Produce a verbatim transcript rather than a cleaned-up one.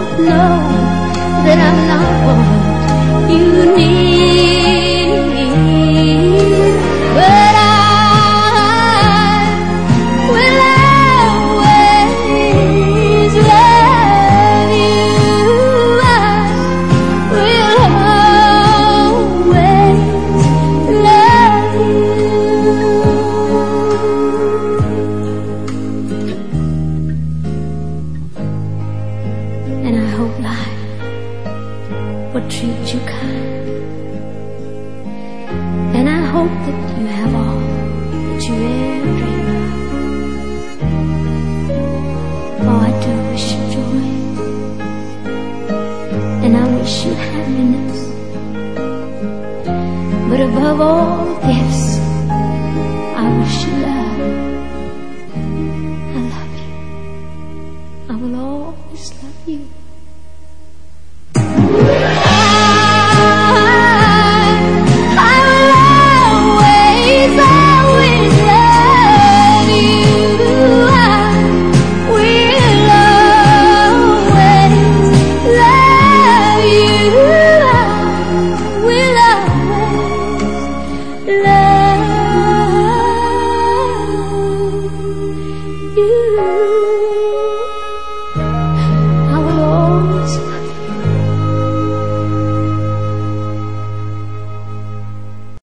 know that I'm not what you need, but I will always love you. I will always love you. And I hope life will treat you kind, and I hope that you have all that you ever dreamed of. Oh, I do wish you joy, and I wish you happiness, but above all gifts